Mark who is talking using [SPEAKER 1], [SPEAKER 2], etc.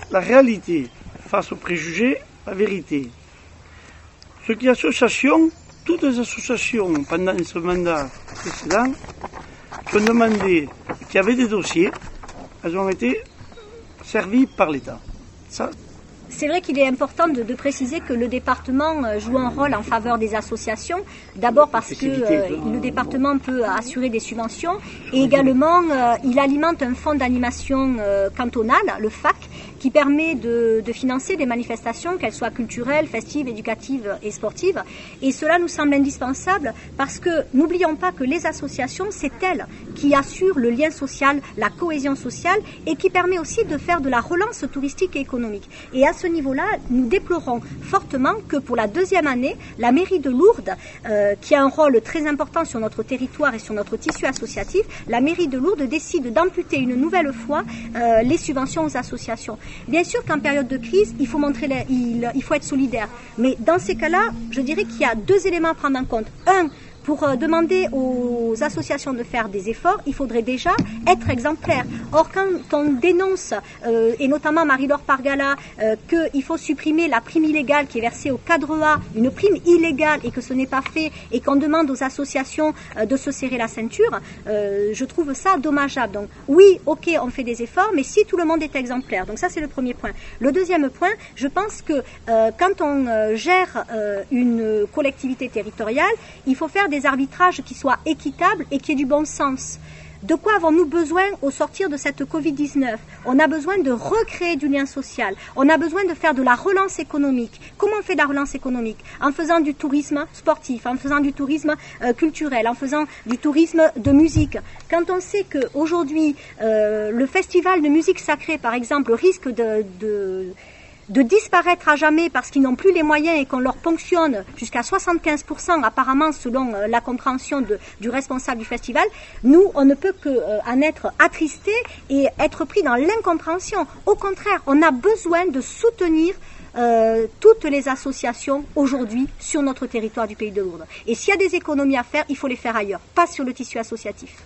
[SPEAKER 1] la réalité face aux préjugés, la vérité. Ce qui est association, toutes les associations pendant ce mandat précédent qui ont demandé, qui avaient des dossiers, elles ont été servies par l'État. Ça,
[SPEAKER 2] c'est vrai qu'il est important de préciser que le département joue un rôle en faveur des associations. D'abord parce que le département peut assurer des subventions et également il alimente un fonds d'animation cantonal, le FAC, qui permet de financer des manifestations, qu'elles soient culturelles, festives, éducatives et sportives. Et cela nous semble indispensable parce que n'oublions pas que les associations, c'est elles qui assurent le lien social, la cohésion sociale et qui permet aussi de faire de la relance touristique et économique. Et à ce niveau-là, nous déplorons fortement que pour la deuxième année, la mairie de Lourdes, qui a un rôle très important sur notre territoire et sur notre tissu associatif, la mairie de Lourdes décide d'amputer une nouvelle fois les subventions aux associations. Bien sûr qu'en période de crise, il faut être solidaire. Mais dans ces cas-là, je dirais qu'il y a deux éléments à prendre en compte. Un, pour demander aux associations de faire des efforts, il faudrait déjà être exemplaire. Or, quand on dénonce, et notamment Marie-Laure Pargala, qu'il faut supprimer la prime illégale qui est versée au cadre A, une prime illégale, et que ce n'est pas fait, et qu'on demande aux associations de se serrer la ceinture, je trouve ça dommageable. Donc, oui, ok, on fait des efforts, mais si tout le monde est exemplaire. Donc ça, c'est le premier point. Le deuxième point, je pense que quand on gère une collectivité territoriale, il faut faire des arbitrages qui soient équitables et qui aient du bon sens. De quoi avons-nous besoin au sortir de cette Covid-19 ? On a besoin de recréer du lien social. On a besoin de faire de la relance économique. Comment on fait de la relance économique ? En faisant du tourisme sportif, en faisant du tourisme culturel, en faisant du tourisme de musique. Quand on sait qu'aujourd'hui, le festival de musique sacrée, par exemple, risque de disparaître à jamais parce qu'ils n'ont plus les moyens et qu'on leur ponctionne jusqu'à 75% apparemment selon la compréhension du responsable du festival, nous, on ne peut qu'en être attristé et être pris dans l'incompréhension. Au contraire, on a besoin de soutenir toutes les associations aujourd'hui sur notre territoire du pays de Lourdes. Et s'il y a des économies à faire, il faut les faire ailleurs, pas sur le tissu associatif.